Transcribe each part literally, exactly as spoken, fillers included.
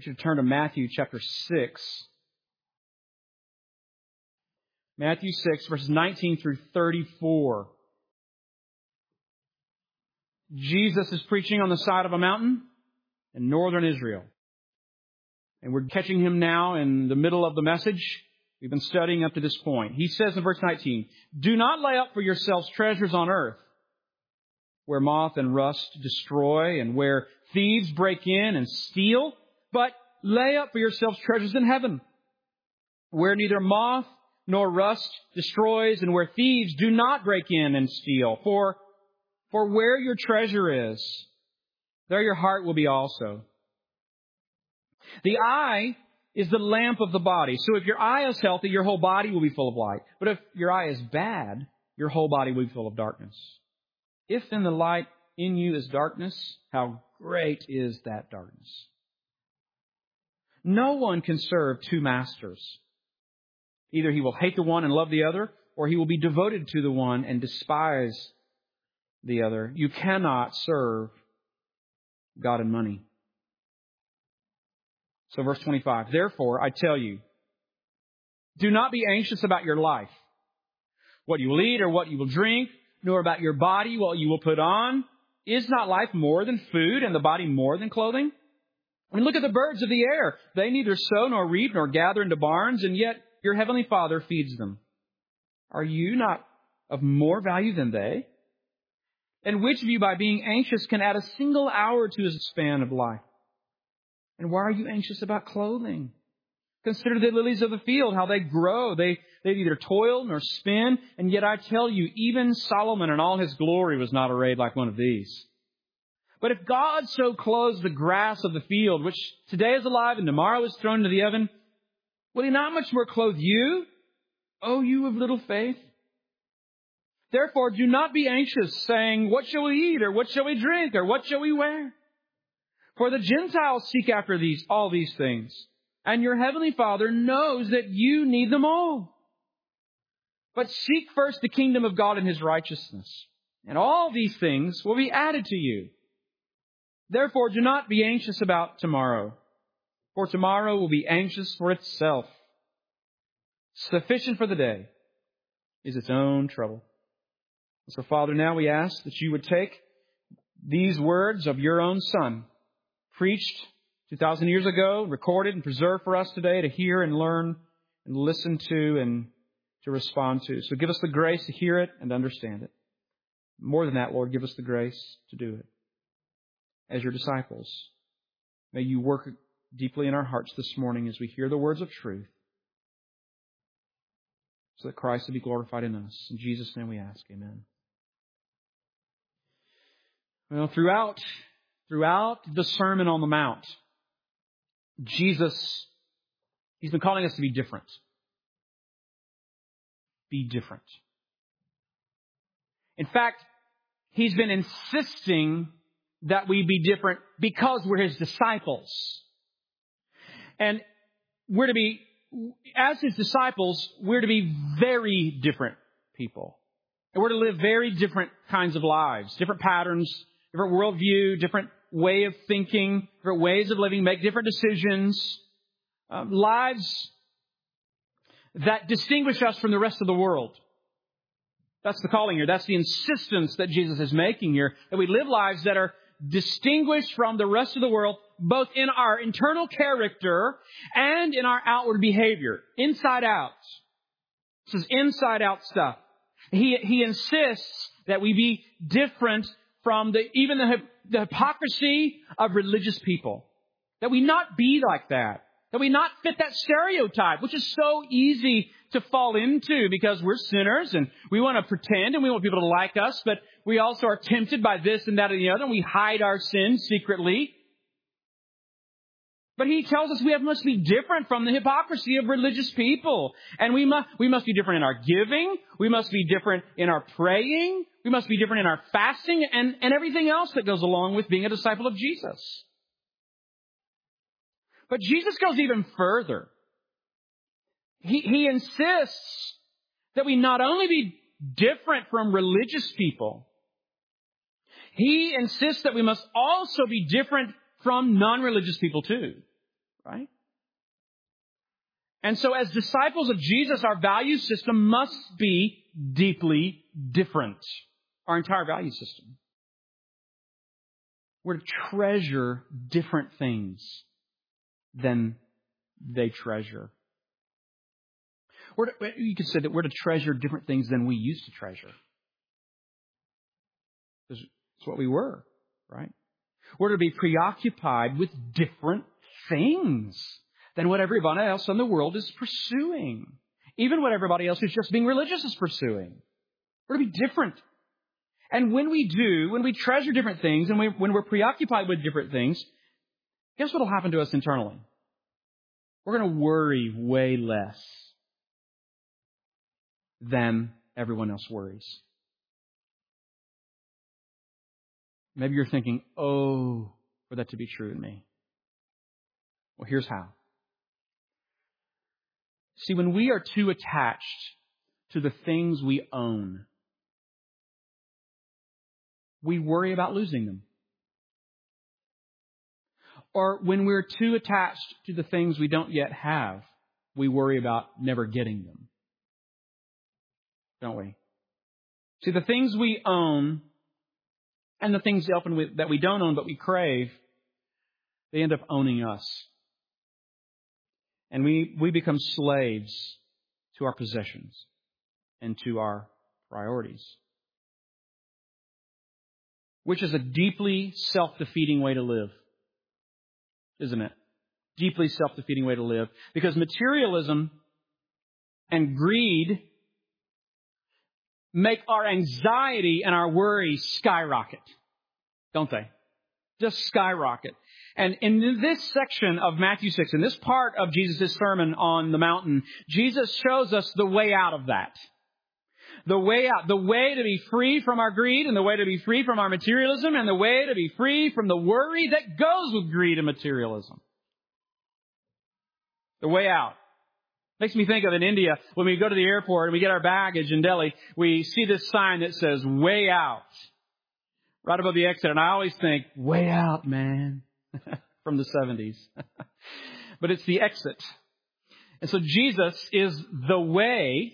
want you to turn to Matthew chapter six. Matthew six, verses nineteen through thirty-four. Jesus is preaching on the side of a mountain in northern Israel. And we're catching him now in the middle of the message we've been studying up to this point. He says in verse nineteen, "Do not lay up for yourselves treasures on earth, where moth and rust destroy and where thieves break in and steal, but lay up for yourselves treasures in heaven, where neither moth nor rust destroys and where thieves do not break in and steal. For, for where your treasure is, there your heart will be also. The eye is the lamp of the body. So if your eye is healthy, your whole body will be full of light. But if your eye is bad, your whole body will be full of darkness. If then the light in you is darkness, how great is that darkness? No one can serve two masters. Either he will hate the one and love the other, or he will be devoted to the one and despise the other. You cannot serve God and money." So verse twenty-five, "Therefore, I tell you, do not be anxious about your life, what you will eat or what you will drink, nor about your body, what you will put on. Is not life more than food, and the body more than clothing? I mean, look at the birds of the air. They neither sow nor reap nor gather into barns, and yet your heavenly Father feeds them. Are you not of more value than they? And which of you, by being anxious, can add a single hour to his span of life? And why are you anxious about clothing? Consider the lilies of the field, how they grow. They, they neither toil nor spin. And yet I tell you, even Solomon in all his glory was not arrayed like one of these. But if God so clothes the grass of the field, which today is alive and tomorrow is thrown into the oven, will he not much more clothe you, O you of little faith? Therefore, do not be anxious, saying, what shall we eat, or what shall we drink, or what shall we wear? For the Gentiles seek after these, all these things, and your heavenly Father knows that you need them all. But seek first the kingdom of God and his righteousness, and all these things will be added to you. Therefore, do not be anxious about tomorrow, for tomorrow will be anxious for itself. Sufficient for the day is its own trouble. So, Father, now we ask that you would take these words of your own Son, preached two thousand years ago, recorded and preserved for us today to hear and learn and listen to and to respond to. So give us the grace to hear it and understand it. More than that, Lord, give us the grace to do it. As your disciples, may you work deeply in our hearts this morning as we hear the words of truth, so that Christ will be glorified in us. In Jesus' name we ask, amen. Well, throughout, throughout the Sermon on the Mount, Jesus, He's been calling us to be different. Be different. In fact, He's been insisting that we be different because we're His disciples. And we're to be, as His disciples, we're to be very different people. And we're to live very different kinds of lives, different patterns, different worldview, different way of thinking, different ways of living, make different decisions, um, lives that distinguish us from the rest of the world. That's the calling here. That's the insistence that Jesus is making here, that we live lives that are distinguished from the rest of the world, both in our internal character and in our outward behavior, inside out. This is inside out stuff. He, he insists that we be different from the, even the, the hypocrisy of religious people. That we not be like that. That we not fit that stereotype, which is so easy to fall into because we're sinners and we want to pretend and we want people to like us, but we also are tempted by this and that and the other, and we hide our sins secretly. But He tells us we have, must be different from the hypocrisy of religious people. And we must, we must be different in our giving. We must be different in our praying. We must be different in our fasting and, and everything else that goes along with being a disciple of Jesus. But Jesus goes even further. He, he insists that we not only be different from religious people, He insists that we must also be different from non-religious people too. Right? And so as disciples of Jesus, our value system must be deeply different. Our entire value system. We're to treasure different things than they treasure. We're to, you could say that we're to treasure different things than we used to treasure. It's what we were, right? We're to be preoccupied with different things than what everybody else in the world is pursuing. Even what everybody else who's just being religious is pursuing. We're to be different. And when we do, when we treasure different things, and we, when we're preoccupied with different things, guess what will happen to us internally? We're going to worry way less than everyone else worries. Maybe you're thinking, oh, for that to be true in me. Well, here's how. See, when we are too attached to the things we own, we worry about losing them. Or when we're too attached to the things we don't yet have, we worry about never getting them. Don't we? See, the things we own and the things that we don't own but we crave, they end up owning us. And we, we become slaves to our possessions and to our priorities. Which is a deeply self-defeating way to live. Isn't it? Deeply self-defeating way to live. Because materialism and greed make our anxiety and our worry skyrocket. Don't they? Just skyrocket. And in this section of Matthew six, in this part of Jesus' sermon on the mountain, Jesus shows us the way out of that. The way out, the way to be free from our greed and the way to be free from our materialism and the way to be free from the worry that goes with greed and materialism. The way out. Makes me think of in India, when we go to the airport and we get our baggage in Delhi, we see this sign that says, way out. Right above the exit. And I always think, way out, man. From the seventies. But it's the exit. And so Jesus is the way,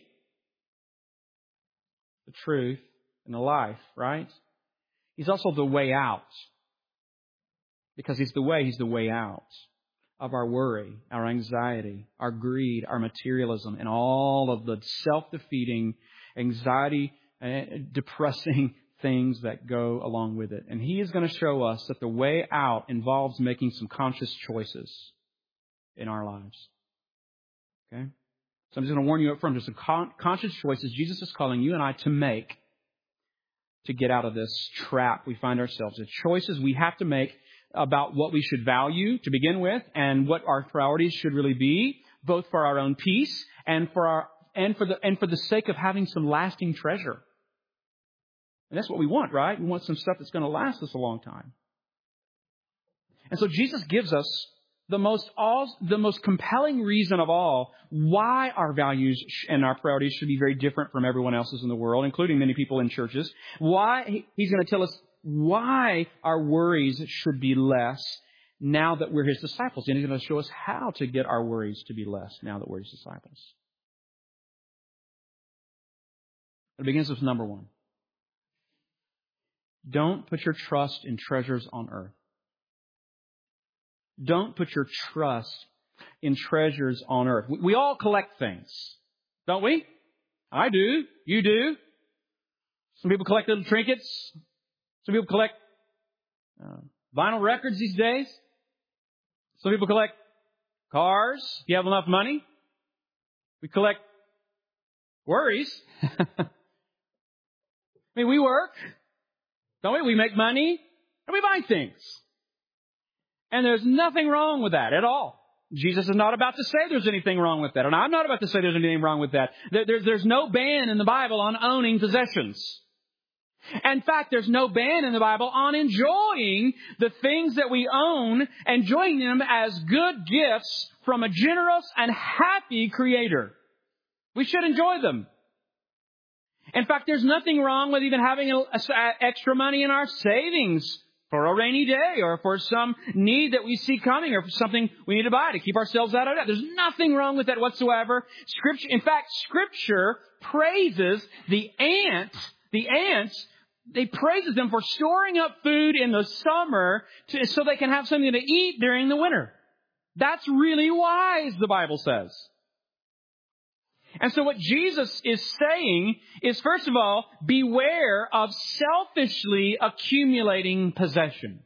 the truth, and the life, right? He's also the way out. Because He's the way, He's the way out of our worry, our anxiety, our greed, our materialism, and all of the self-defeating, anxiety, depressing things that go along with it. And He is going to show us that the way out involves making some conscious choices in our lives. Okay? So I'm just going to warn you up front. There's some con- conscious choices Jesus is calling you and I to make to get out of this trap we find ourselves in. Choices we have to make about what we should value to begin with and what our priorities should really be, both for our own peace and for our and for the and for the sake of having some lasting treasure. And that's what we want, right? We want some stuff that's going to last us a long time. And so Jesus gives us the most all, the most compelling reason of all why our values and our priorities should be very different from everyone else's in the world, including many people in churches. Why He's going to tell us why our worries should be less now that we're His disciples. And He's going to show us how to get our worries to be less now that we're His disciples. It begins with number one. Don't put your trust in treasures on earth. Don't put your trust in treasures on earth. We, we all collect things, don't we? I do. You do. Some people collect little trinkets. Some people collect uh, vinyl records these days. Some people collect cars, if you have enough money. We collect worries. I mean, we work, don't we? We make money, and we buy things. And there's nothing wrong with that at all. Jesus is not about to say there's anything wrong with that. And I'm not about to say there's anything wrong with that. There, there's no ban in the Bible on owning possessions. In fact, there's no ban in the Bible on enjoying the things that we own, enjoying them as good gifts from a generous and happy Creator. We should enjoy them. In fact, there's nothing wrong with even having a, a, extra money in our savings for a rainy day or for some need that we see coming or for something we need to buy to keep ourselves out of debt. There's nothing wrong with that whatsoever. Scripture, in fact, Scripture praises the ants, the ants, they praises them for storing up food in the summer to, so they can have something to eat during the winter. That's really wise, the Bible says. And so what Jesus is saying is, first of all, beware of selfishly accumulating possessions.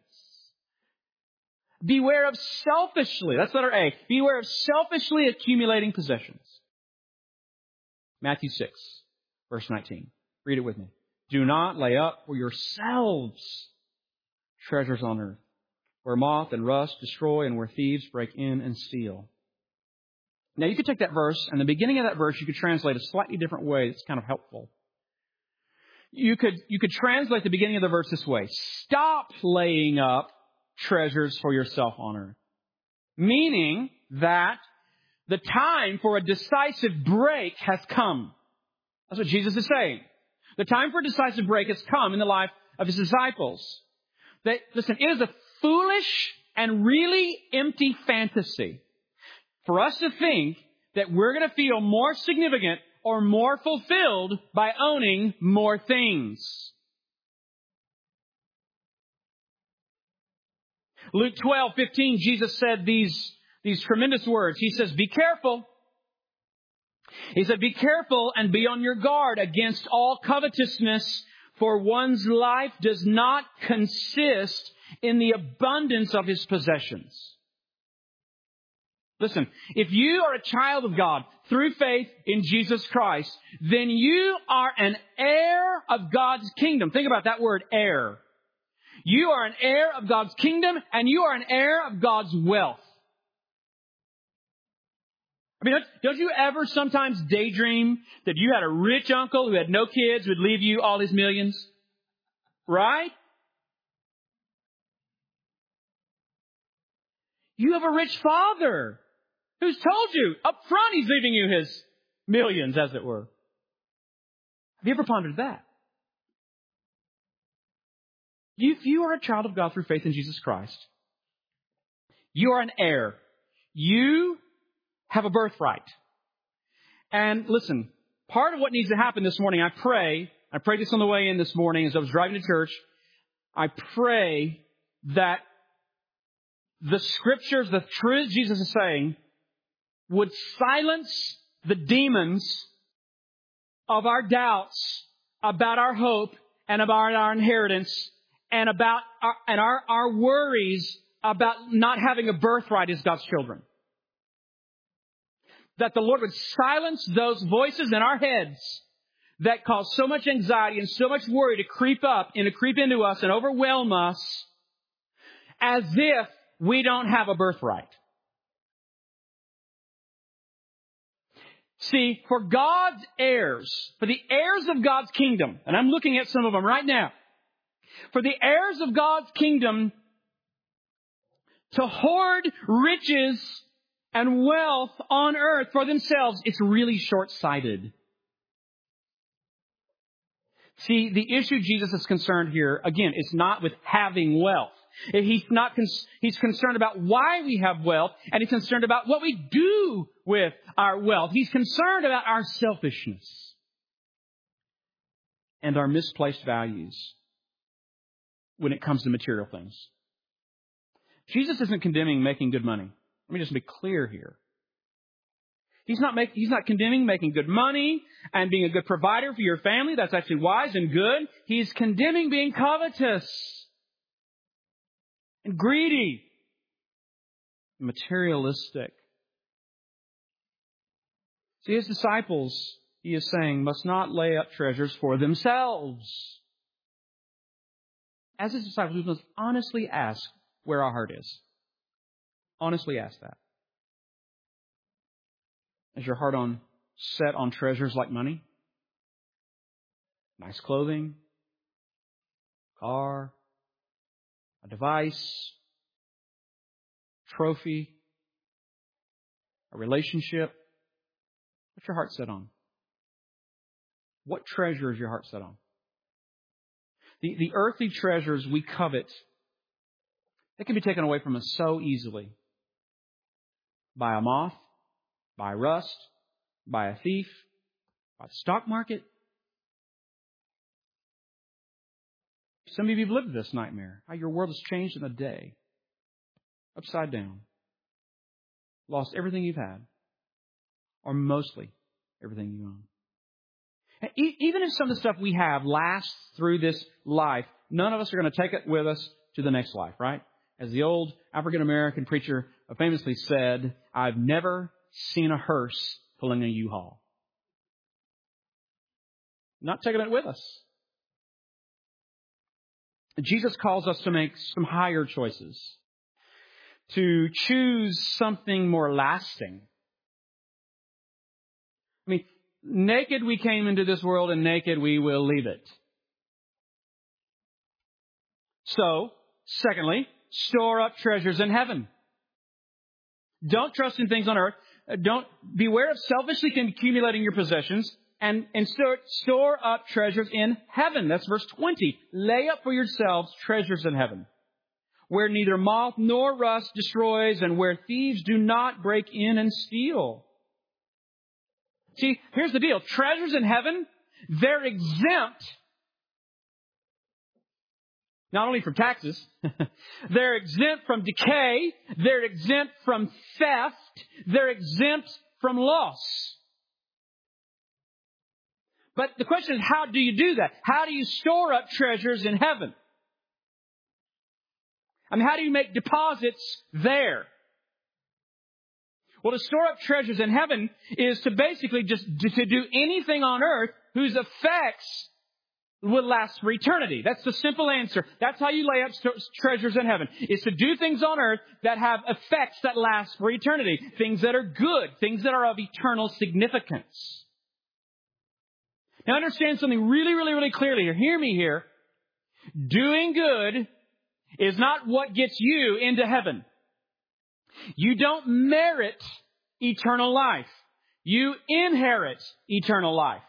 Beware of selfishly, that's letter A, beware of selfishly accumulating possessions. Matthew six, verse nineteen. Read it with me. Do not lay up for yourselves treasures on earth, where moth and rust destroy and where thieves break in and steal. Now, you could take that verse, and the beginning of that verse you could translate a slightly different way that's kind of helpful. You could, you could translate the beginning of the verse this way. Stop laying up treasures for yourself on earth. Meaning that the time for a decisive break has come. That's what Jesus is saying. The time for a decisive break has come in the life of His disciples. That, listen, it is a foolish and really empty fantasy for us to think that we're going to feel more significant or more fulfilled by owning more things. Luke twelve fifteen, Jesus said these, these tremendous words. He says, be careful. He said, be careful and be on your guard against all covetousness, for one's life does not consist in the abundance of his possessions. Listen, if you are a child of God through faith in Jesus Christ, then you are an heir of God's kingdom. Think about that word, heir. You are an heir of God's kingdom, and you are an heir of God's wealth. I mean, don't, don't you ever sometimes daydream that you had a rich uncle who had no kids who would leave you all his millions? Right? You have a rich father who's told you up front he's leaving you his millions, as it were. Have you ever pondered that? If you are a child of God through faith in Jesus Christ, you are an heir. You have a birthright. And listen, part of what needs to happen this morning, I pray, I prayed this on the way in this morning as I was driving to church, I pray that the Scriptures, the truths Jesus is saying, would silence the demons of our doubts about our hope and about our inheritance and about our, and our, our worries about not having a birthright as God's children. That the Lord would silence those voices in our heads that cause so much anxiety and so much worry to creep up and to creep into us and overwhelm us as if we don't have a birthright. See, for God's heirs, for the heirs of God's kingdom, and I'm looking at some of them right now, for the heirs of God's kingdom to hoard riches and wealth on earth for themselves, it's really short-sighted. See, the issue Jesus is concerned here, again, is not with having wealth. He's not, he's concerned about why we have wealth, and he's concerned about what we do with our wealth. He's concerned about our selfishness and our misplaced values when it comes to material things. Jesus isn't condemning making good money. Let me just be clear here. He's not make, he's not condemning making good money and being a good provider for your family. That's actually wise and good. He's condemning being covetous and greedy, materialistic. See, his disciples, he is saying, must not lay up treasures for themselves. As his disciples, we must honestly ask where our heart is. Honestly ask that. Is your heart on set on treasures like money? Nice clothing? Car? A device? Trophy? A relationship? What's your heart set on? What treasure is your heart set on? The, the earthly treasures we covet They can be taken away from us so easily. By a moth, by rust, by a thief, by the stock market. Some of you have lived this nightmare. How your world has changed in a day. Upside down. Lost everything you've had. Or mostly everything you own. And e- even if some of the stuff we have lasts through this life, none of us are going to take it with us to the next life, right? As the old African-American preacher famously said, I've never seen a hearse pulling a U-Haul. Not taking it with us. Jesus calls us to make some higher choices. To choose something more lasting. I mean, naked we came into this world and naked we will leave it. So, secondly, store up treasures in heaven. Don't trust in things on earth. Don't beware of selfishly accumulating your possessions and, and store, store up treasures in heaven. That's verse twenty. Lay up for yourselves treasures in heaven, where neither moth nor rust destroys and where thieves do not break in and steal. See, here's the deal. Treasures in heaven, they're exempt not only from taxes, they're exempt from decay, they're exempt from theft, they're exempt from loss. But the question is, how do you do that? How do you store up treasures in heaven? I mean, how do you make deposits there? Well, to store up treasures in heaven is to basically just to do anything on earth whose effects will last for eternity. That's the simple answer. That's how you lay up st- treasures in heaven. Is to do things on earth that have effects that last for eternity. Things that are good. Things that are of eternal significance. Now understand something really, really, really clearly here. Hear me here. Doing good is not what gets you into heaven. You don't merit eternal life. You inherit eternal life.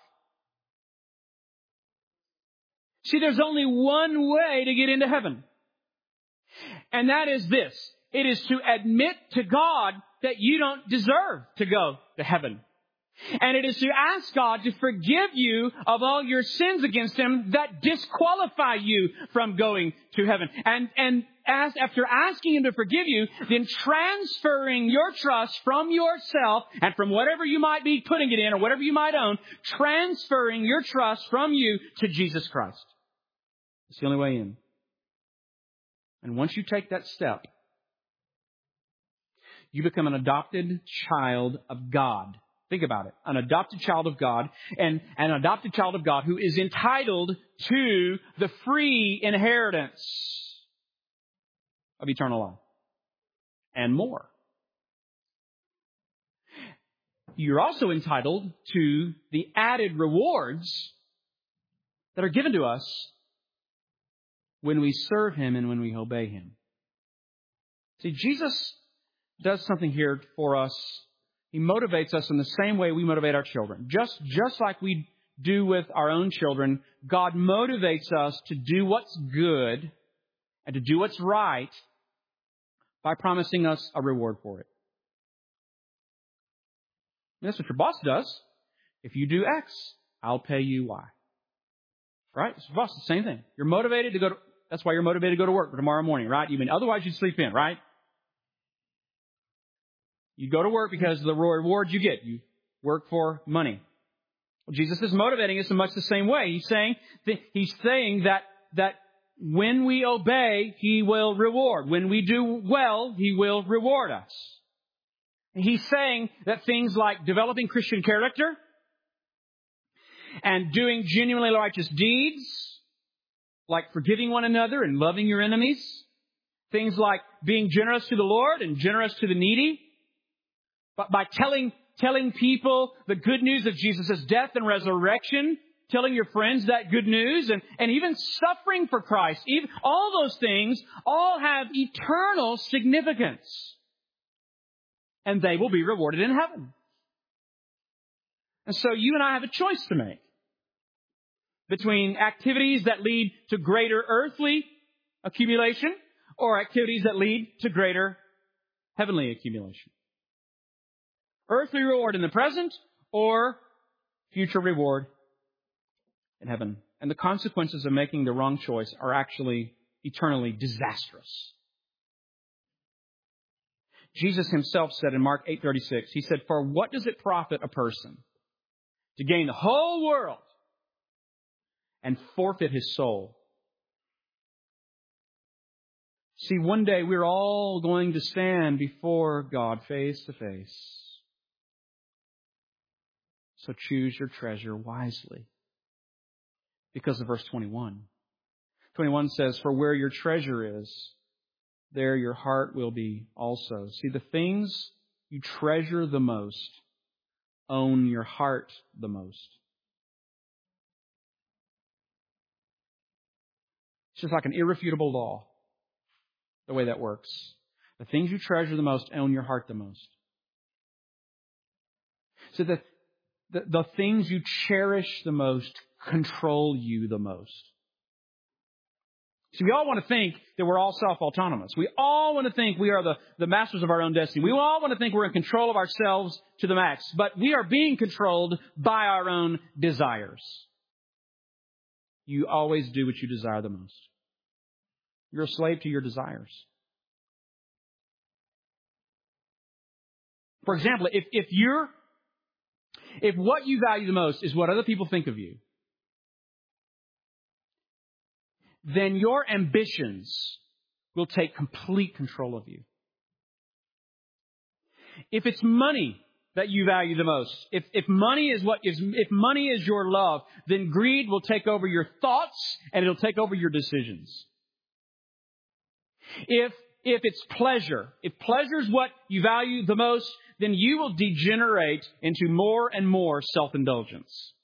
See, there's only one way to get into heaven. And that is this. It is to admit to God that you don't deserve to go to heaven. And it is to ask God to forgive you of all your sins against Him that disqualify you from going to heaven. And, and as, after asking Him to forgive you, then transferring your trust from yourself and from whatever you might be putting it in or whatever you might own, transferring your trust from you to Jesus Christ. It's the only way in. And once you take that step, you become an adopted child of God. Think about it. An adopted child of God, and an adopted child of God who is entitled to the free inheritance of eternal life and more. You're also entitled to the added rewards that are given to us when we serve Him and when we obey Him. See, Jesus does something here for us. He motivates us in the same way we motivate our children. Just, just like we do with our own children, God motivates us to do what's good and to do what's right by promising us a reward for it. And that's what your boss does. If you do X, I'll pay you Y. Right? It's your boss, the same thing. You're motivated to go to, that's why you're motivated to go to work for tomorrow morning, right? You mean, otherwise you'd sleep in, right? You go to work because of the reward you get. You work for money. Well, Jesus is motivating us in much the same way. He's saying, he's saying that, that when we obey, He will reward. When we do well, He will reward us. He's saying that things like developing Christian character and doing genuinely righteous deeds, like forgiving one another and loving your enemies, things like being generous to the Lord and generous to the needy, but by telling telling people the good news of Jesus' death and resurrection, telling your friends that good news, and, and even suffering for Christ, even, all those things all have eternal significance. And they will be rewarded in heaven. And so you and I have a choice to make between activities that lead to greater earthly accumulation or activities that lead to greater heavenly accumulation. Earthly reward in the present or future reward in heaven. And the consequences of making the wrong choice are actually eternally disastrous. Jesus himself said in Mark eight thirty-six, he said, "For what does it profit a person to gain the whole world and forfeit his soul?" See, one day we're all going to stand before God face to face. So choose your treasure wisely. Because of verse twenty-one. twenty-one says, "For where your treasure is, there your heart will be also." See, the things you treasure the most own your heart the most. It's just like an irrefutable law, the way that works. The things you treasure the most own your heart the most. So the, the, the things you cherish the most control you the most. See, we all want to think that we're all self-autonomous. We all want to think we are the, the masters of our own destiny. We all want to think we're in control of ourselves to the max. But we are being controlled by our own desires. You always do what you desire the most. You're a slave to your desires. For example, if, if you're, if what you value the most is what other people think of you, then your ambitions will take complete control of you. If it's money that you value the most, if, if money is what is, if money is your love, then greed will take over your thoughts and it'll take over your decisions. If, if it's pleasure, if pleasure is what you value the most, then you will degenerate into more and more self-indulgence.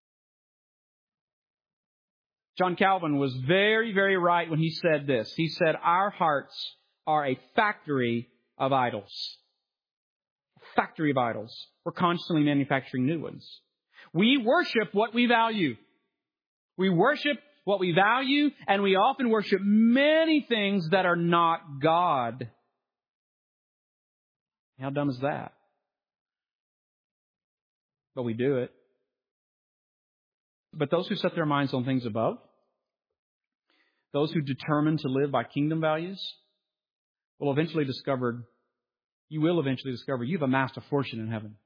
John Calvin was very, very right when he said this. He said, "Our hearts are a factory of idols." A factory of idols. We're constantly manufacturing new ones. We worship what we value. We worship what we value, and we often worship many things that are not God. How dumb is that? But we do it. But those who set their minds on things above, those who determine to live by kingdom values, will eventually discover, you will eventually discover you've amassed a fortune in heaven.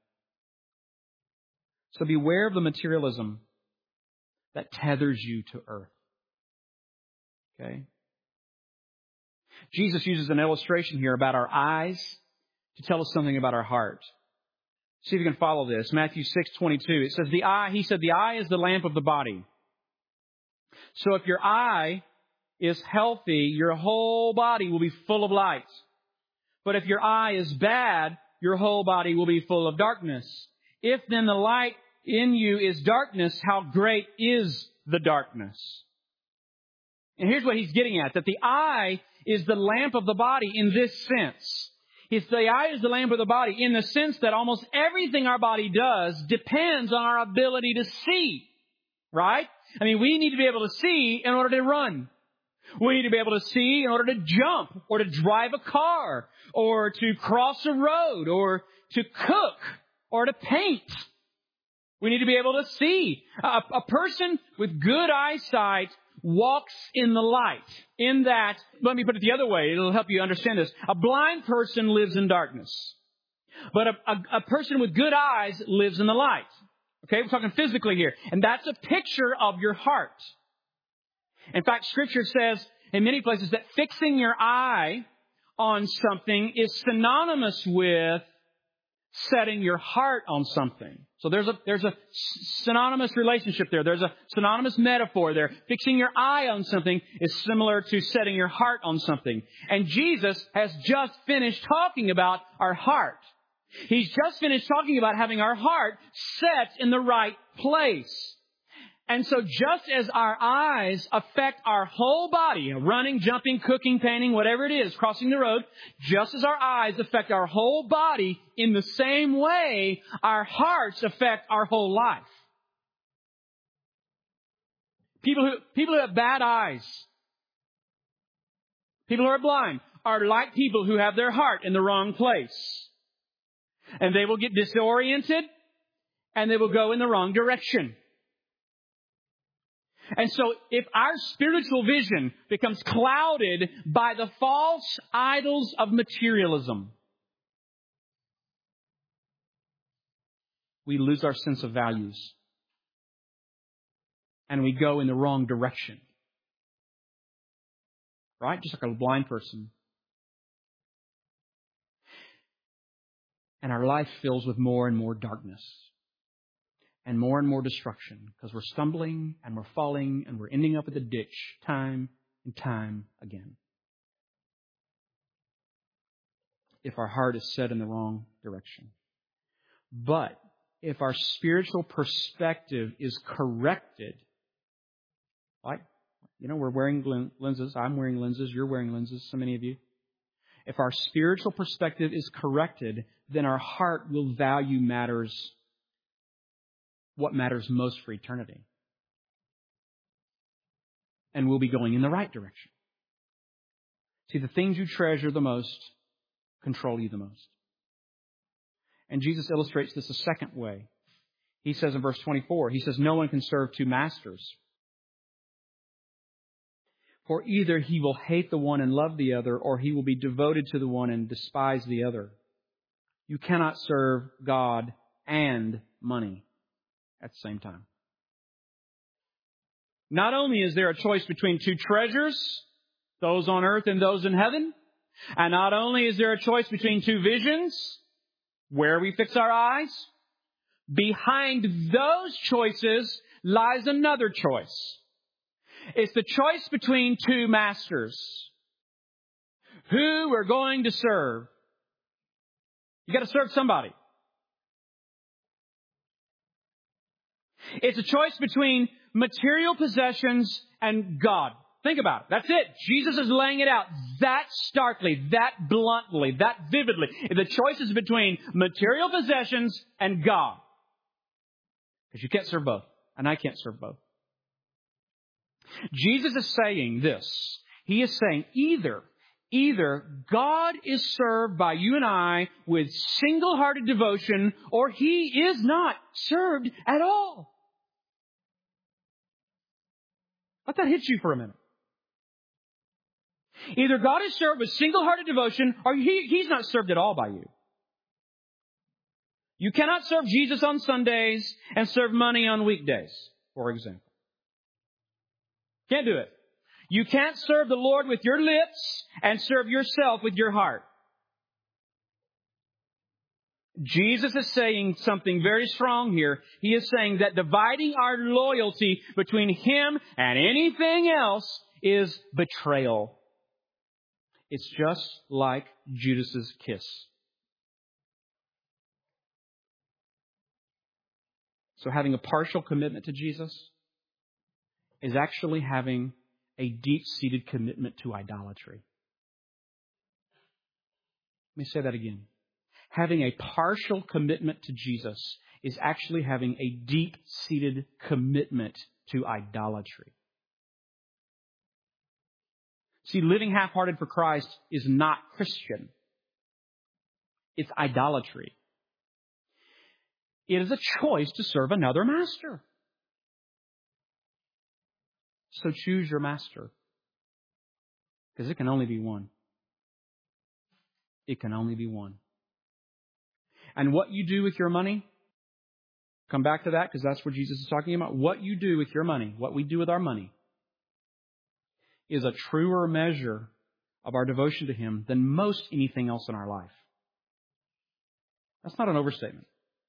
So beware of the materialism that tethers you to earth. Okay? Jesus uses an illustration here about our eyes to tell us something about our heart. See if you can follow this. Matthew six twenty-two. It says, the eye, he said, the eye is the lamp of the body. So if your eye is healthy, your whole body will be full of light. But if your eye is bad, your whole body will be full of darkness. If then the light in you is darkness, how great is the darkness? And here's what he's getting at, that the eye is the lamp of the body in this sense. It's the eye is the lamp of the body in the sense that almost everything our body does depends on our ability to see. Right? I mean, we need to be able to see in order to run. We need to be able to see in order to jump or to drive a car or to cross a road or to cook or to paint. We need to be able to see. A, a person with good eyesight walks in the light. In that, let me put it the other way. It'll help you understand this. A blind person lives in darkness. But a, a, a person with good eyes lives in the light. Okay, we're talking physically here. And that's a picture of your heart. In fact, Scripture says in many places that fixing your eye on something is synonymous with setting your heart on something. So there's a there's a synonymous relationship there. There's a synonymous metaphor there. Fixing your eye on something is similar to setting your heart on something. And Jesus has just finished talking about our heart. He's just finished talking about having our heart set in the right place. And so just as our eyes affect our whole body, running, jumping, cooking, painting, whatever it is, crossing the road, just as our eyes affect our whole body, in the same way, our hearts affect our whole life. People who, people who have bad eyes, People who are blind are like people who have their heart in the wrong place. And they will get disoriented and they will go in the wrong direction. And so if our spiritual vision becomes clouded by the false idols of materialism, we lose our sense of values. And we go in the wrong direction. Right? Just like a blind person. And our life fills with more and more darkness. And more and more destruction. Because we're stumbling and we're falling and we're ending up in the ditch time and time again. If our heart is set in the wrong direction. But if our spiritual perspective is corrected, like, you know, we're wearing lenses. I'm wearing lenses. You're wearing lenses. So many of you. If our spiritual perspective is corrected, then our heart will value matters, what matters most for eternity. And we'll be going in the right direction. See, the things you treasure the most control you the most. And Jesus illustrates this a second way. He says in verse twenty-four, He says, no one can serve two masters. For either he will hate the one and love the other, or he will be devoted to the one and despise the other. You cannot serve God and money at the same time. Not only is there a choice between two treasures, those on earth and those in heaven, and not only is there a choice between two visions, where we fix our eyes, behind those choices lies another choice. It's the choice between two masters. Who we're going to serve. You got to serve somebody. It's a choice between material possessions and God. Think about it. That's it. Jesus is laying it out that starkly, that bluntly, that vividly. The choice is between material possessions and God. Because you can't serve both. And I can't serve both. Jesus is saying this. He is saying either, either God is served by you and I with single-hearted devotion, or He is not served at all. Let that hit you for a minute. Either God is served with single-hearted devotion, or he, He's not served at all by you. You cannot serve Jesus on Sundays and serve money on weekdays, for example. Can't do it. You can't serve the Lord with your lips and serve yourself with your heart. Jesus is saying something very strong here. He is saying that dividing our loyalty between Him and anything else is betrayal. It's just like Judas's kiss. So having a partial commitment to Jesus is actually having a deep-seated commitment to idolatry. Let me say that again. Having a partial commitment to Jesus is actually having a deep-seated commitment to idolatry. See, living half-hearted for Christ is not Christian. It's idolatry. It is a choice to serve another master. So choose your master. Because it can only be one. It can only be one. And what you do with your money, come back to that because that's what Jesus is talking about. What you do with your money, what we do with our money, is a truer measure of our devotion to Him than most anything else in our life. That's not an overstatement.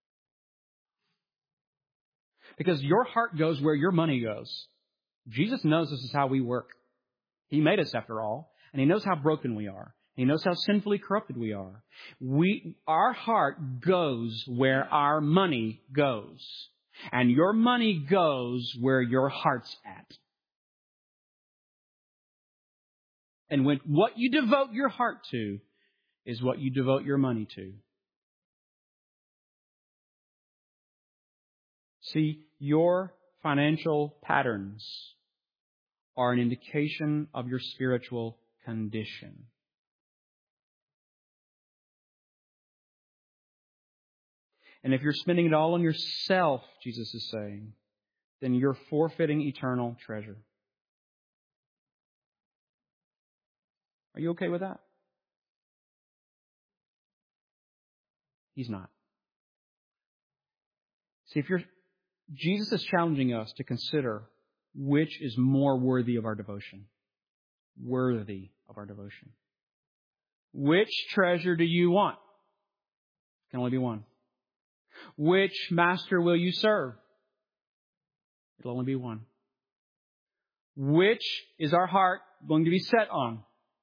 Because your heart goes where your money goes. Jesus knows this is how we work. He made us after all, and He knows how broken we are. He knows how sinfully corrupted we are. We, our heart goes where our money goes. And your money goes where your heart's at. And when what you devote your heart to is what you devote your money to. See, your financial patterns are an indication of your spiritual condition. And if you're spending it all on yourself, Jesus is saying, then you're forfeiting eternal treasure. Are you okay with that? He's not. See, if you're, Jesus is challenging us to consider which is more worthy of our devotion. Worthy of our devotion. Which treasure do you want? Can only be one. Which master will you serve? It'll only be one. Which is our heart going to be set on?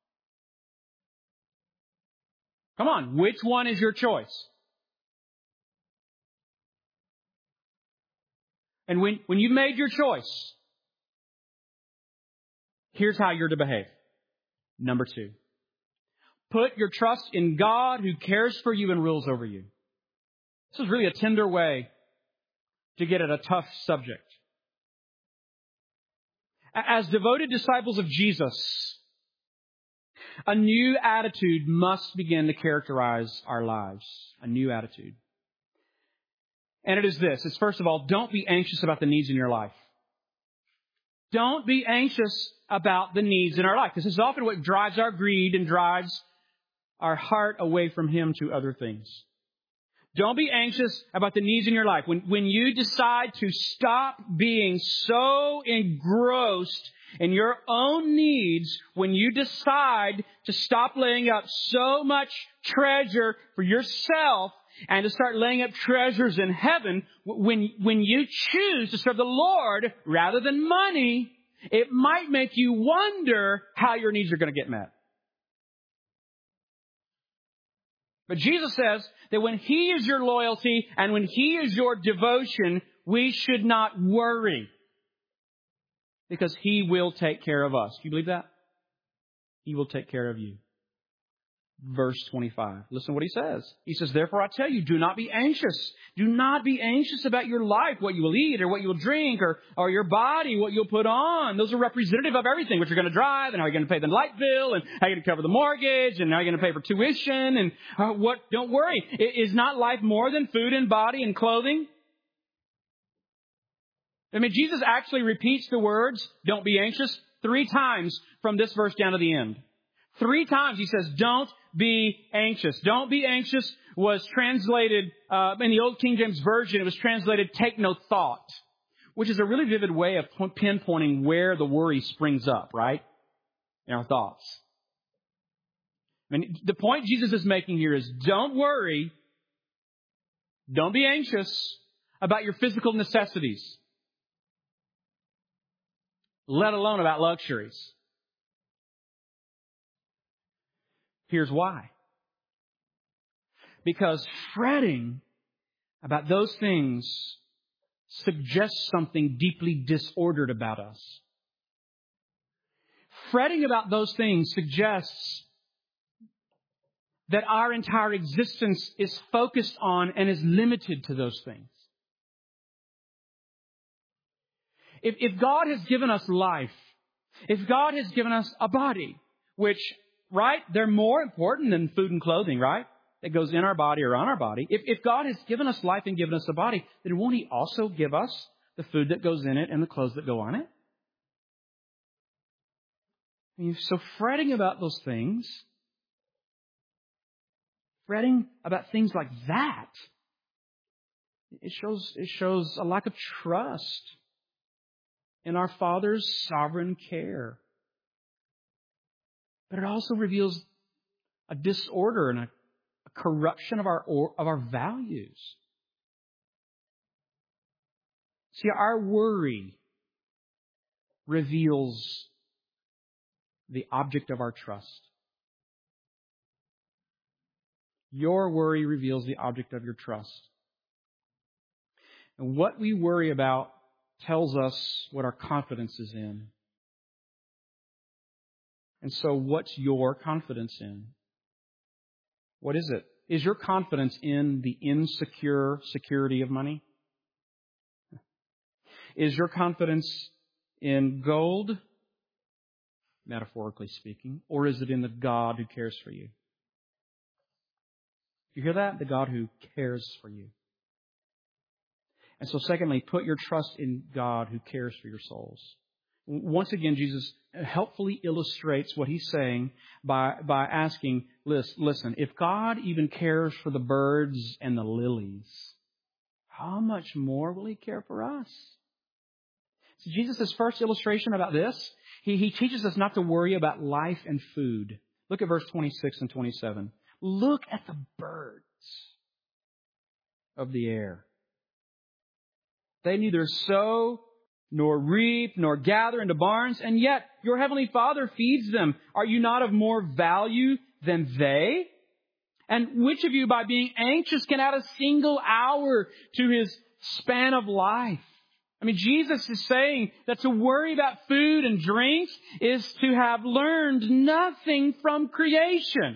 Come on, which one is your choice? And when, when you've made your choice, here's how you're to behave. Number two, put your trust in God who cares for you and rules over you. This is really a tender way to get at a tough subject. As devoted disciples of Jesus, a new attitude must begin to characterize our lives. A new attitude. And it is this. It's first of all, don't be anxious about the needs in your life. Don't be anxious about the needs in our life. This is often what drives our greed and drives our heart away from Him to other things. Don't be anxious about the needs in your life. When, when you decide to stop being so engrossed in your own needs, when you decide to stop laying up so much treasure for yourself and to start laying up treasures in heaven, when, when you choose to serve the Lord rather than money, it might make you wonder how your needs are going to get met. But Jesus says that when He is your loyalty and when He is your devotion, we should not worry. Because He will take care of us. Do you believe that? He will take care of you. Verse twenty-five. Listen to what He says. He says, therefore I tell you, do not be anxious. Do not be anxious about your life, what you will eat or what you will drink, or, or your body, what you'll put on. Those are representative of everything. What you're going to drive, and how you're going to pay the light bill, and how you're going to cover the mortgage, and how you're going to pay for tuition, and uh, what. Don't worry. Is not life more than food and body and clothing? I mean, Jesus actually repeats the words, don't be anxious, three times from this verse down to the end. Three times He says, don't be anxious. Don't be anxious was translated, uh, in the Old King James Version, it was translated, take no thought, which is a really vivid way of pinpointing where the worry springs up, right? In our thoughts. I mean, the point Jesus is making here is don't worry, don't be anxious about your physical necessities, let alone about luxuries. Here's why. Because fretting about those things suggests something deeply disordered about us. Fretting about those things suggests that our entire existence is focused on and is limited to those things. If, if God has given us life, if God has given us a body, which, right, they're more important than food and clothing, right? That goes in our body or on our body. If, if God has given us life and given us a body, then won't He also give us the food that goes in it and the clothes that go on it? I mean, so fretting about those things, fretting about things like that, it shows, it shows a lack of trust in our Father's sovereign care. But it also reveals a disorder and a, a corruption of our of our values. See, our worry reveals the object of our trust. Your worry reveals the object of your trust. And what we worry about tells us what our confidence is in. And so what's your confidence in? What is it? Is your confidence in the insecure security of money? Is your confidence in gold metaphorically speaking, or is it in the God who cares for you? You hear that? The God who cares for you. And so secondly, put your trust in God who cares for your souls. Once again, Jesus helpfully illustrates what He's saying by, by asking, listen, if God even cares for the birds and the lilies, how much more will He care for us? So Jesus' first illustration about this, he, he teaches us not to worry about life and food. Look at verse twenty-six and twenty-seven. Look at the birds of the air. They neither sow, nor reap, nor gather into barns, and yet your heavenly Father feeds them. Are you not of more value than they? And which of you, by being anxious, can add a single hour to his span of life? I mean, Jesus is saying that to worry about food and drinks is to have learned nothing from creation.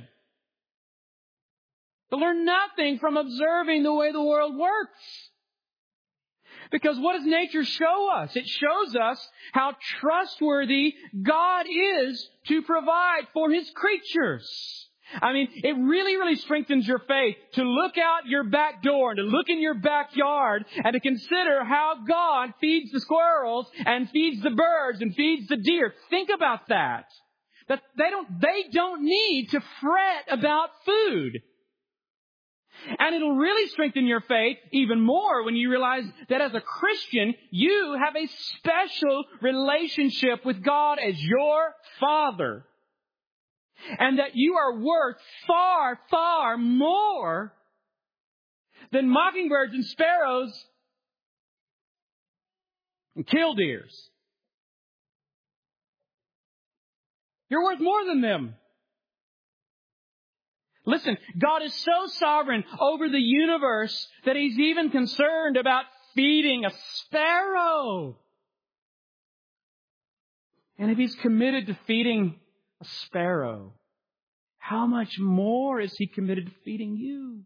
To learn nothing from observing the way the world works. Because what does nature show us? It shows us how trustworthy God is to provide for His creatures. I mean, it really, really strengthens your faith to look out your back door and to look in your backyard and to consider how God feeds the squirrels and feeds the birds and feeds the deer. Think about that. That they don't, they don't need to fret about food. And it'll really strengthen your faith even more when you realize that as a Christian, you have a special relationship with God as your Father. And that you are worth far, far more than mockingbirds and sparrows and killdeers. You're worth more than them. Listen, God is so sovereign over the universe that He's even concerned about feeding a sparrow. And if He's committed to feeding a sparrow, how much more is He committed to feeding you?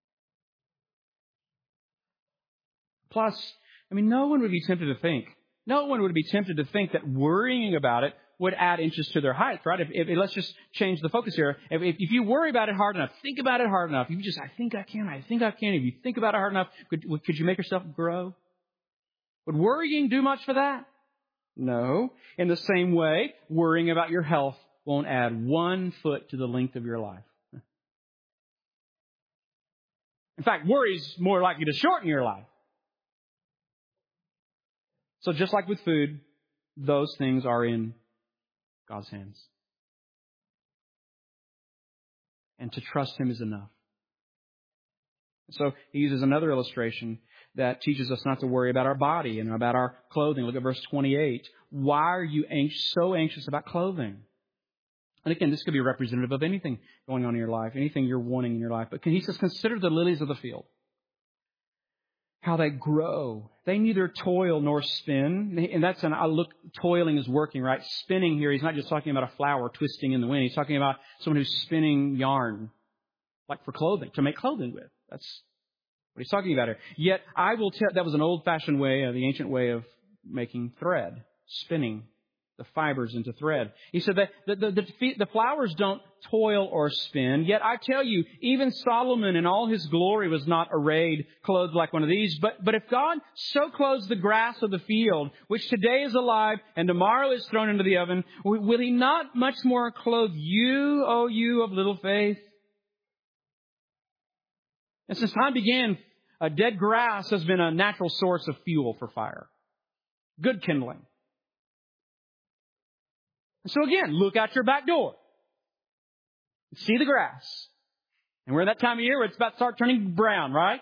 Plus, I mean, no one would be tempted to think, no one would be tempted to think that worrying about it would add inches to their height, right? If, if, let's just change the focus here. If, if, if you worry about it hard enough, think about it hard enough. You just, I think I can, I think I can. If you think about it hard enough, could, could you make yourself grow? Would worrying do much for that? No. In the same way, worrying about your health won't add one foot to the length of your life. In fact, worry is more likely to shorten your life. So just like with food, those things are in God's hands. And to trust Him is enough. So He uses another illustration that teaches us not to worry about our body and about our clothing. Look at verse twenty-eight. Why are you anx- so anxious about clothing? And again, this could be representative of anything going on in your life, anything you're wanting in your life. But He says, consider the lilies of the field. How they grow. They neither toil nor spin. And that's an, I look, toiling is working, right? Spinning here, He's not just talking about a flower twisting in the wind. He's talking about someone who's spinning yarn, like for clothing, to make clothing with. That's what He's talking about here. Yet, I will tell, that was an old-fashioned way, uh, the ancient way of making thread, spinning the fibers into thread. He said that the, the, the, the flowers don't toil or spin. Yet I tell you, even Solomon in all his glory was not arrayed, clothed like one of these. But, but if God so clothes the grass of the field, which today is alive and tomorrow is thrown into the oven, will He not much more clothe you, O you of little faith? And since time began, uh, dead grass has been a natural source of fuel for fire. Good kindling. So again, look out your back door. See the grass. And we're in that time of year where it's about to start turning brown, right?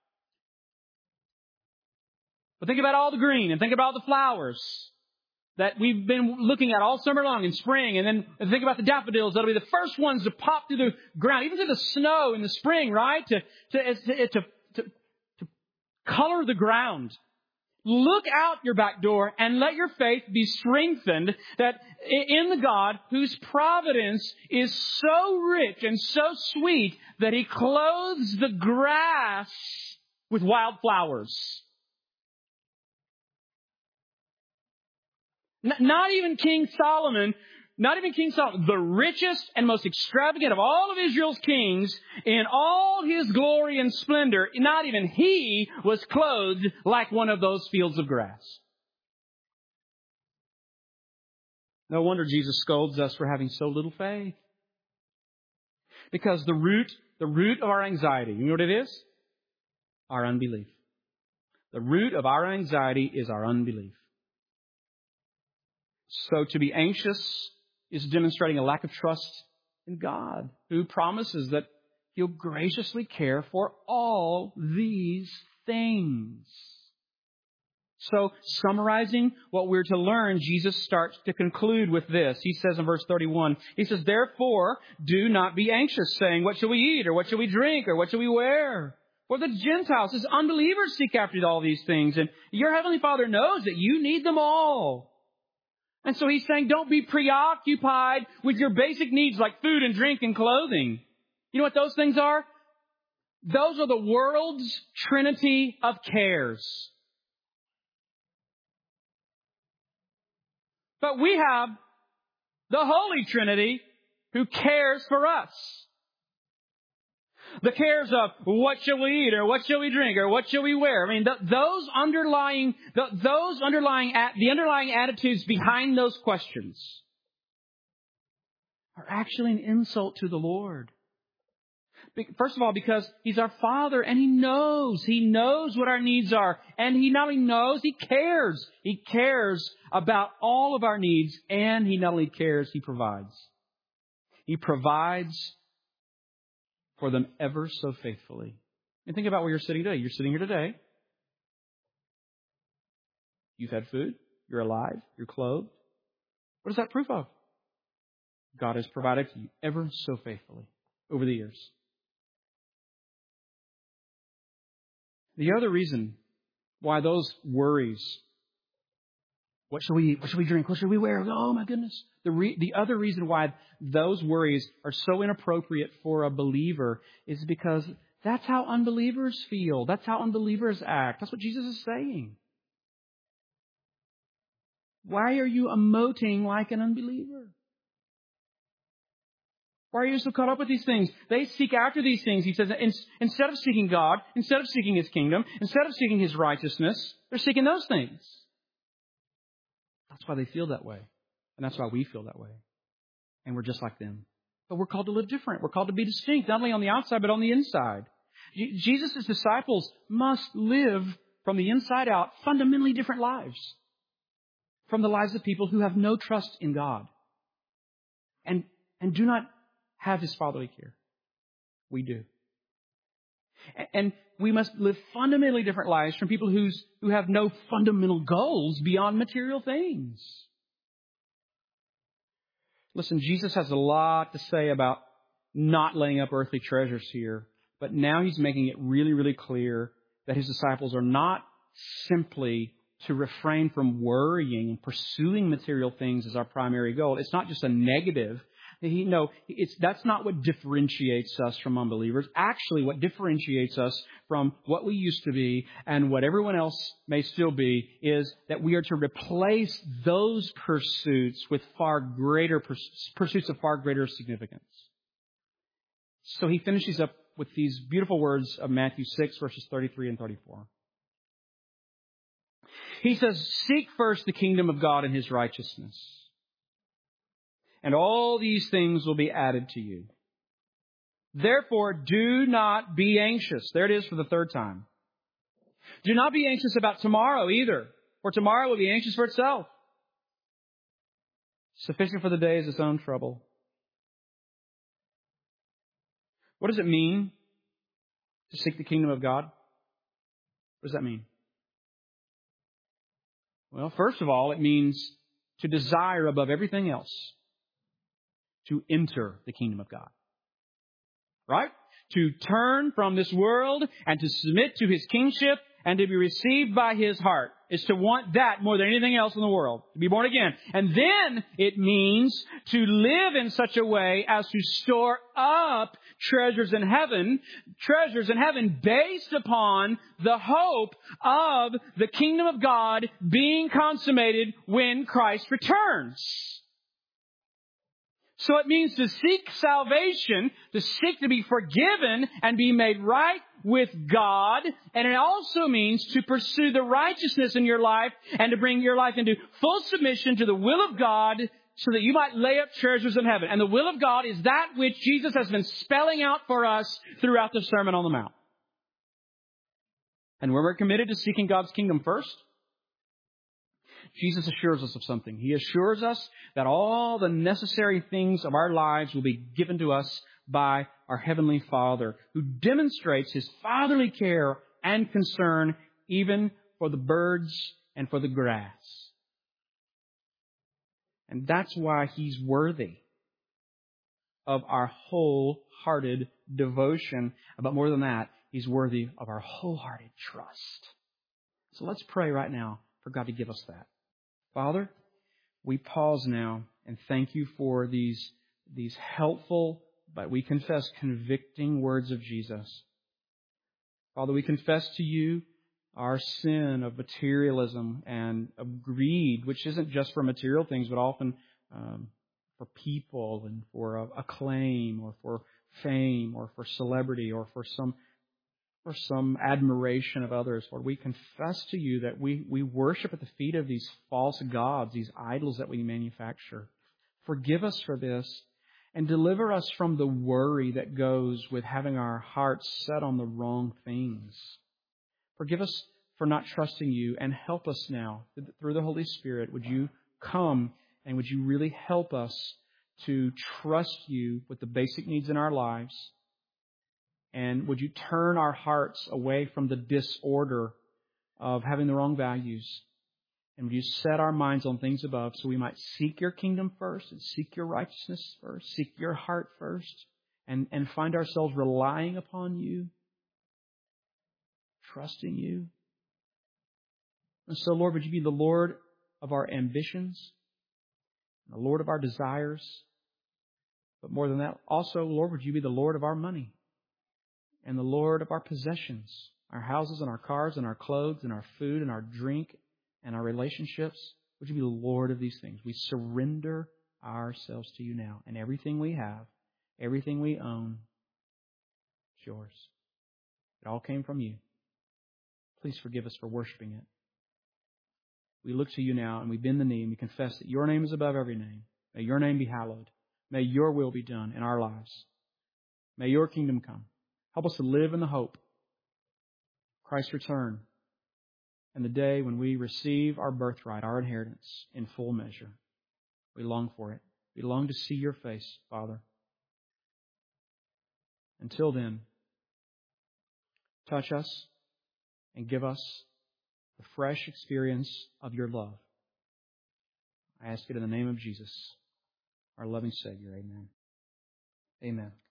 But think about all the green and think about all the flowers that we've been looking at all summer long in spring. And then think about the daffodils. That'll be the first ones to pop through the ground, even through the snow in the spring, right? To, to, to, to, to, to color the ground. Look out your back door and let your faith be strengthened that in the God whose providence is so rich and so sweet that He clothes the grass with wild flowers. Not even King Solomon, not even King Solomon, the richest and most extravagant of all of Israel's kings, in all his glory and splendor, not even he was clothed like one of those fields of grass. No wonder Jesus scolds us for having so little faith. Because the root, the root of our anxiety, you know what it is? Our unbelief. The root of our anxiety is our unbelief. So to be anxious is demonstrating a lack of trust in God, who promises that He'll graciously care for all these things. So, summarizing what we're to learn, Jesus starts to conclude with this. He says in verse thirty-one, He says, "Therefore, do not be anxious, saying, what shall we eat, or what shall we drink, or what shall we wear? For the Gentiles, as unbelievers, seek after all these things, and your Heavenly Father knows that you need them all." And so He's saying, don't be preoccupied with your basic needs like food and drink and clothing. You know what those things are? Those are the world's trinity of cares. But we have the Holy Trinity who cares for us. The cares of what shall we eat, or what shall we drink, or what shall we wear. I mean, th- those underlying, th- those underlying, at- the underlying attitudes behind those questions are actually an insult to the Lord. Be- First of all, because He's our Father and He knows, He knows what our needs are. And He not only knows, He cares. He cares about all of our needs, and He not only cares, He provides. He provides for them ever so faithfully. And think about where you're sitting today. You're sitting here today. You've had food. You're alive. You're clothed. What is that proof of? God has provided for you ever so faithfully over the years. The other reason why those worries, what shall we eat? What shall we drink? What shall we wear? Oh, my goodness. The re- the other reason why those worries are so inappropriate for a believer is because that's how unbelievers feel. That's how unbelievers act. That's what Jesus is saying. Why are you emoting like an unbeliever? Why are you so caught up with these things? They seek after these things. He says, instead of seeking God, instead of seeking His kingdom, instead of seeking His righteousness, they're seeking those things. That's why they feel that way. And that's why we feel that way. And we're just like them. But we're called to live different. We're called to be distinct, not only on the outside, but on the inside. Jesus' disciples must live from the inside out fundamentally different lives from the lives of people who have no trust in God and, and do not have His fatherly care. We do. And we must live fundamentally different lives from people who's, who have no fundamental goals beyond material things. Listen, Jesus has a lot to say about not laying up earthly treasures here, but now He's making it really, really clear that His disciples are not simply to refrain from worrying and pursuing material things as our primary goal. It's not just a negative. He, no, it's, that's not what differentiates us from unbelievers. Actually, what differentiates us from what we used to be and what everyone else may still be is that we are to replace those pursuits with far greater pursuits of far greater significance. So he finishes up with these beautiful words of Matthew six, verses thirty-three and thirty-four. He says, "Seek first the kingdom of God and His righteousness, and all these things will be added to you. Therefore, do not be anxious." There it is for the third time. "Do not be anxious about tomorrow either, for tomorrow will be anxious for itself. Sufficient for the day is its own trouble." What does it mean to seek the kingdom of God? What does that mean? Well, first of all, it means to desire above everything else to enter the kingdom of God. Right? To turn from this world and to submit to His kingship and to be received by His heart is to want that more than anything else in the world, to be born again. And then it means to live in such a way as to store up treasures in heaven, treasures in heaven based upon the hope of the kingdom of God being consummated when Christ returns. So it means to seek salvation, to seek to be forgiven and be made right with God. And it also means to pursue the righteousness in your life and to bring your life into full submission to the will of God so that you might lay up treasures in heaven. And the will of God is that which Jesus has been spelling out for us throughout the Sermon on the Mount. And when we're committed to seeking God's kingdom first, Jesus assures us of something. He assures us that all the necessary things of our lives will be given to us by our Heavenly Father, who demonstrates His fatherly care and concern even for the birds and for the grass. And that's why He's worthy of our wholehearted devotion. But more than that, He's worthy of our wholehearted trust. So let's pray right now for God to give us that. Father, we pause now and thank You for these, these helpful, but we confess convicting words of Jesus. Father, we confess to You our sin of materialism and of greed, which isn't just for material things, but often um, for people and for uh, acclaim or for fame or for celebrity or for some for some admiration of others. Lord, we confess to You that we, we worship at the feet of these false gods, these idols that we manufacture. Forgive us for this and deliver us from the worry that goes with having our hearts set on the wrong things. Forgive us for not trusting You and help us now through the Holy Spirit. Would You come and would You really help us to trust You with the basic needs in our lives? And would You turn our hearts away from the disorder of having the wrong values? And would You set our minds on things above so we might seek Your kingdom first and seek Your righteousness first, seek Your heart first, and, and find ourselves relying upon You, trusting You. And so, Lord, would You be the Lord of our ambitions, the Lord of our desires, but more than that, also, Lord, would You be the Lord of our money and the Lord of our possessions, our houses and our cars and our clothes and our food and our drink and our relationships. Would You be the Lord of these things? We surrender ourselves to You now. And everything we have, everything we own, is Yours. It all came from You. Please forgive us for worshiping it. We look to You now and we bend the knee and we confess that Your name is above every name. May Your name be hallowed. May Your will be done in our lives. May Your kingdom come. Help us to live in the hope of Christ's return and the day when we receive our birthright, our inheritance in full measure. We long for it. We long to see Your face, Father. Until then, touch us and give us the fresh experience of Your love. I ask it in the name of Jesus, our loving Savior. Amen. Amen.